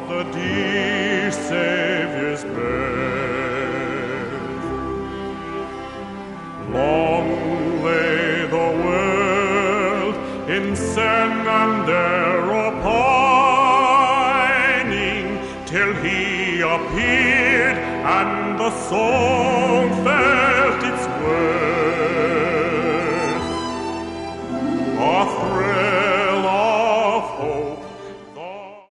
the dear Saviour's birth. Long lay the world in sin and error pining, till he appeared and the song fell.